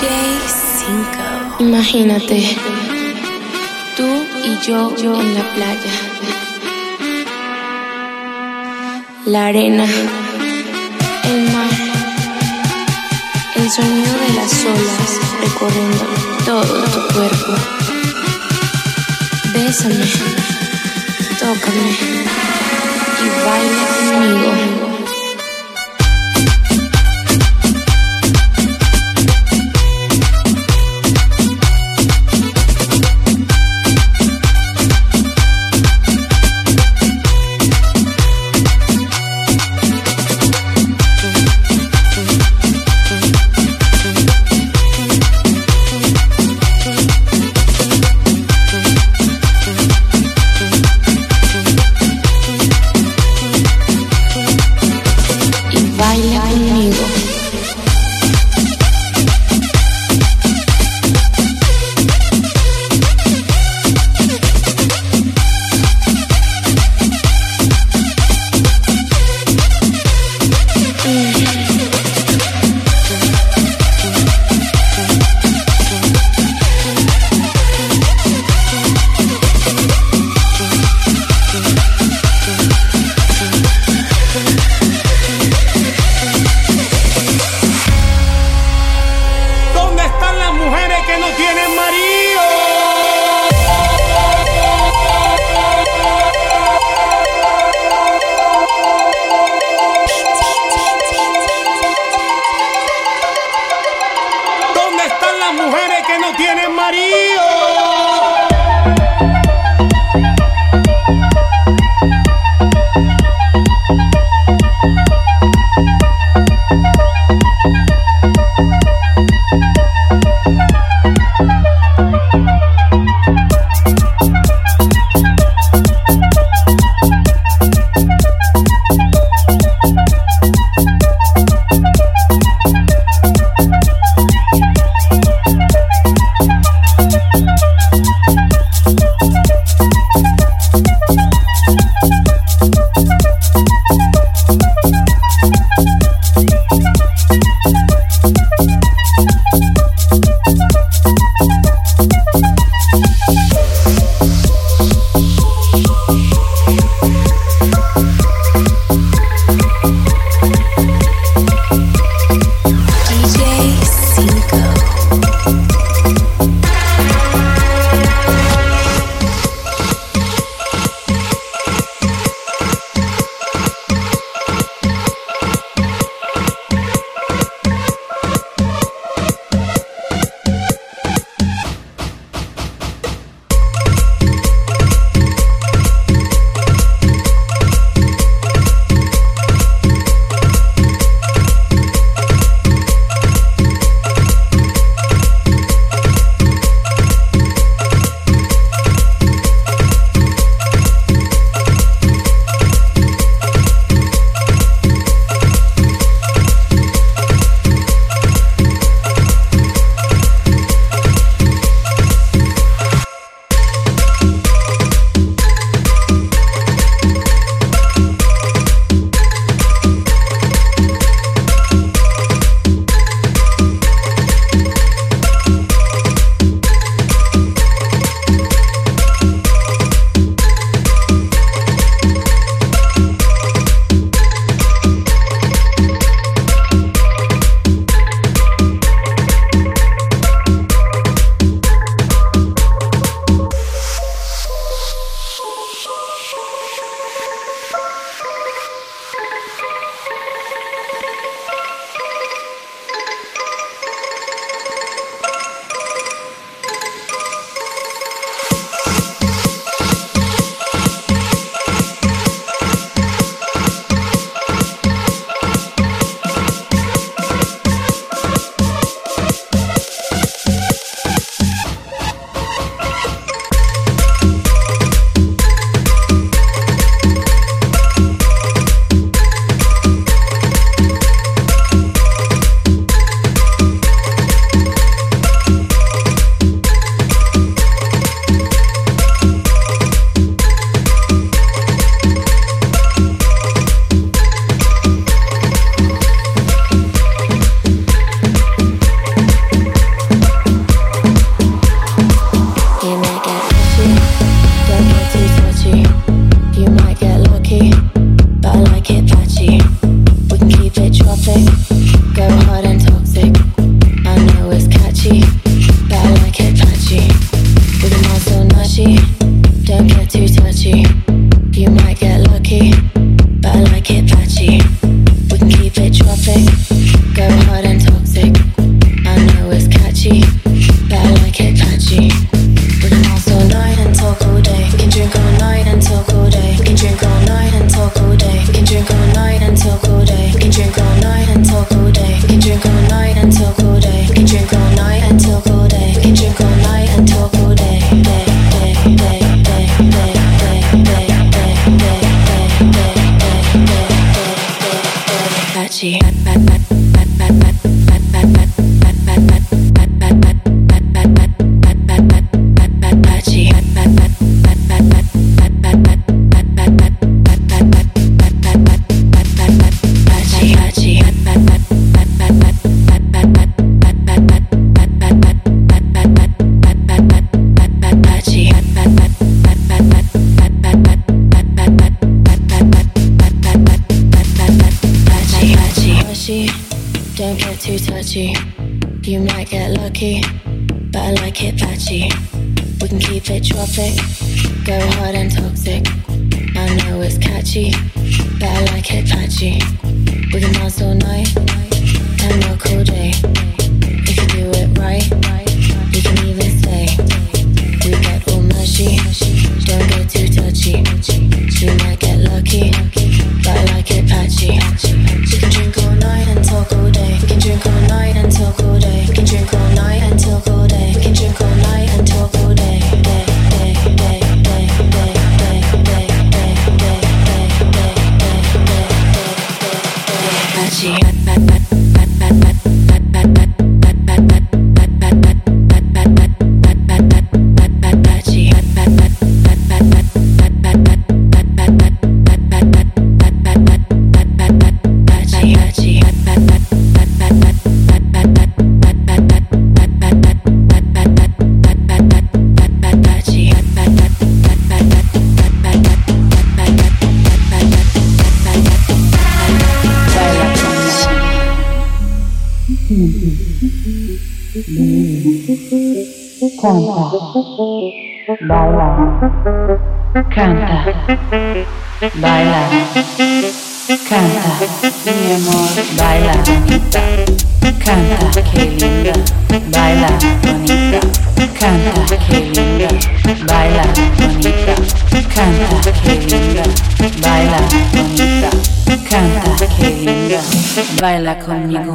J5. Imagínate, tú y yo en la playa, la arena, el mar, el sonido de las olas recorriendo todo tu cuerpo. Bésame, tócame y baila conmigo. like it patchy. We can keep it tropic, go hard and toxic. I know it's catchy, but I like it patchy. With a mouth so nutty, don't get too touchy. You might get lucky, but I like it patchy. We can keep it tropic, go hard and toxic. I know it's catchy, but I like it patchy. We can dance all night and talk all day. We can drink all night and talk all day. We can drink all night and talk all day. We can drink all night and talk all day. We can drink all night and talk all day. We can drink all night and talk all day. We can drink all night and talk all day. We can drink all night and talk all day. Day, day, day, day, day, day, day, day, day, day, day, day, patchy. Don't get too touchy. You might get lucky, but I like it patchy. We can keep it tropic, go hard and toxic. I know it's catchy, but I like it patchy. We can dance all night and work all day. If you do it right, you can even stay. We get all mushy, don't get too touchy. You might get lucky, but I like it patchy. We can drink all night and talk all day. We can drink all night and talk all day. We can drink all night and talk all day. We can drink all night and talk all day. Day, day, day, day, day, day, day, day, day, day, day, patchy. Canta, baila, canta, mi amor, baila bonita, canta, que linda, baila bonita, canta, que linda, baila bonita, canta, que linda, baila bonita, canta, que linda, baila conmigo.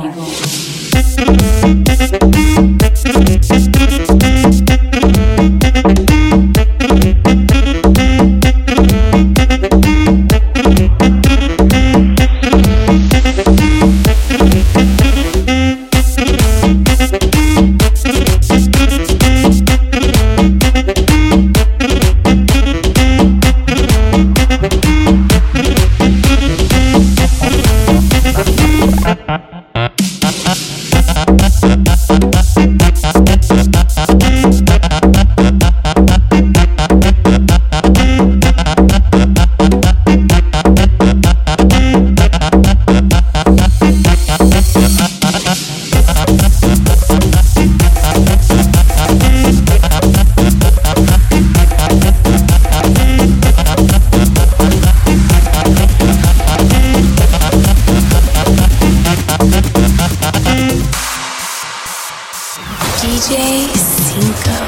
DJ Cinco.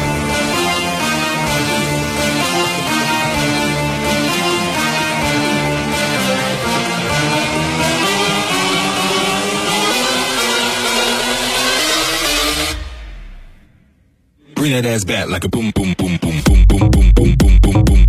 Bring that ass back like a boom, boom, boom, boom, boom, boom, boom, boom, boom, boom, boom.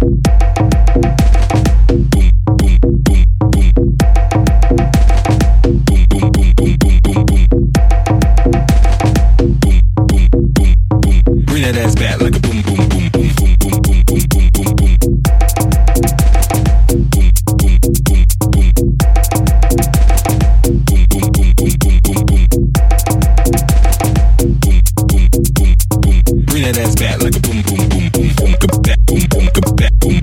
Bring that ass back like a boom, boom, boom, boom, boom, back, boom, boom, back, boom.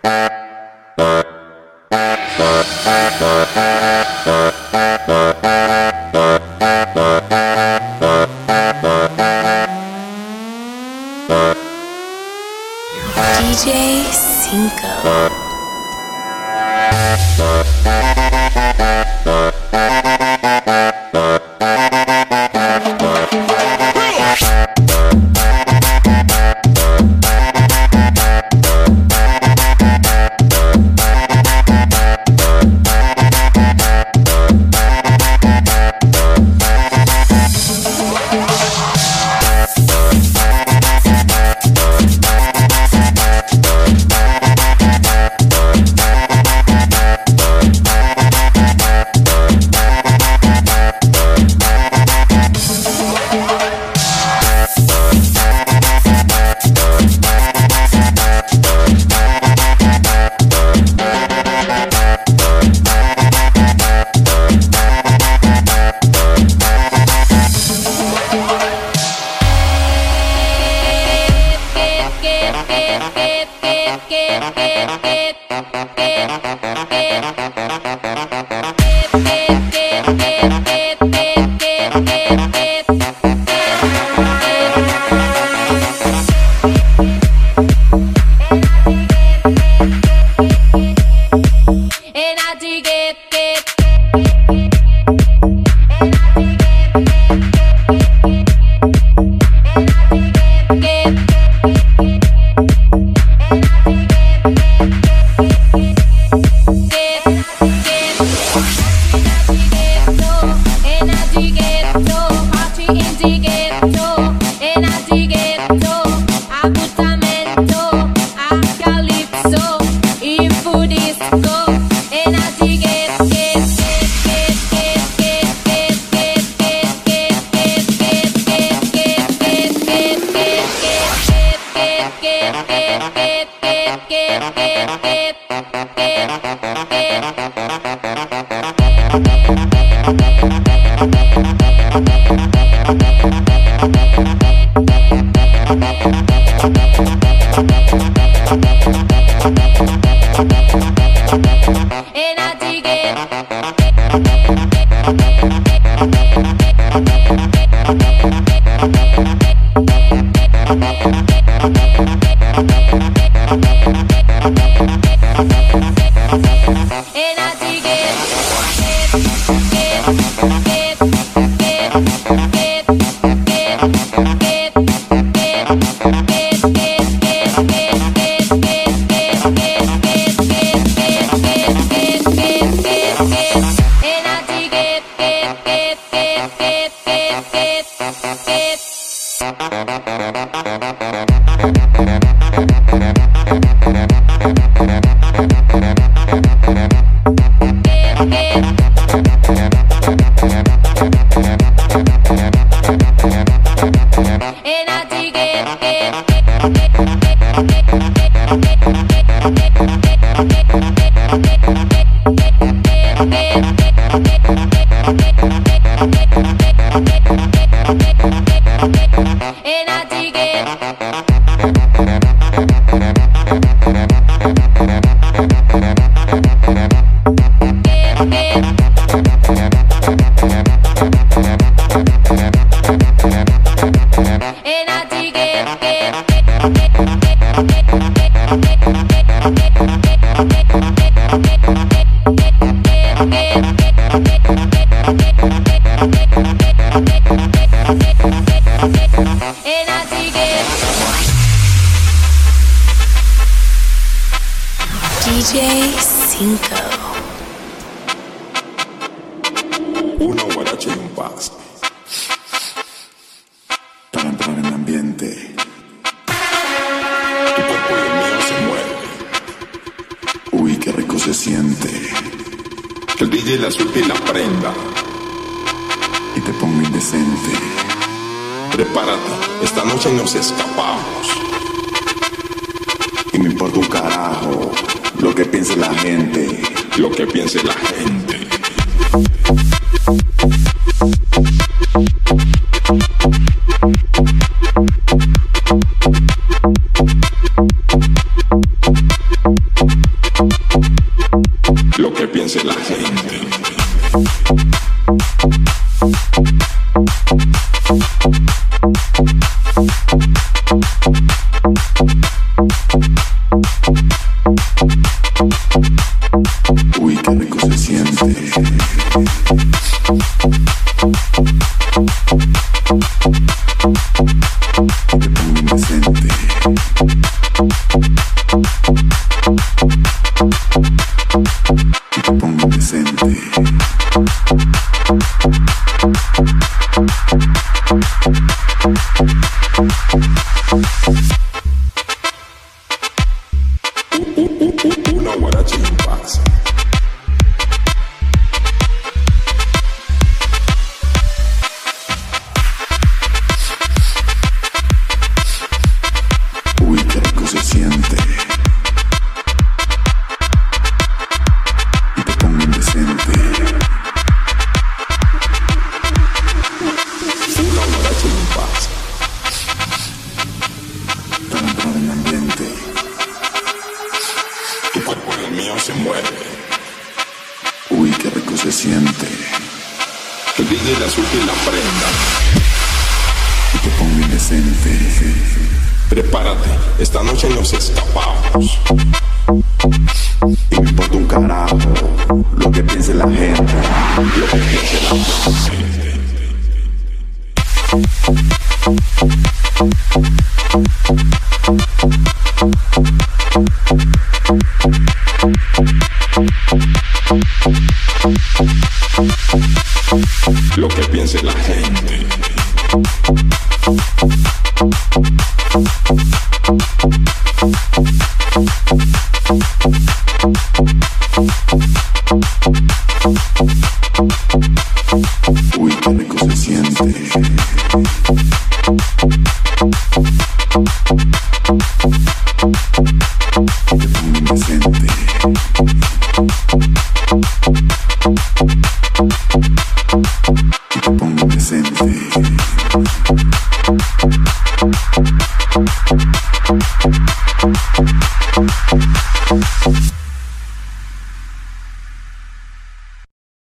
DJ Cinco. DJ Cinco. Una guaracha y un pasto para entrar en el ambiente. Tu cuerpo y el mío se mueve. Uy, qué rico se siente. Que el DJ la suelte y la prenda y te ponga indecente. Prepárate, esta noche nos escapamos. Y me importa un carajo lo que piense la gente. Lo que piense la gente. piense la gente. Uy, qué rico se siente. Te pongo indecente. Te pongo indecente. Una guaracha en paz. Uy, qué rico se siente. Y te pongo indecente. Una guaracha en paz. Para entrar en ambiente. Tu cuerpo en el mío se mueve. Uy, qué rico se siente. Que DJ la suelte y la prenda. Y te pongo indecente. Prepárate, esta noche nos escapamos. Y me importa un carajo lo que piense la gente. Lo que piense la gente. Lo que piense la gente. Uy, qué rico se siente. Te pongo indecente. Y te pongo indecente.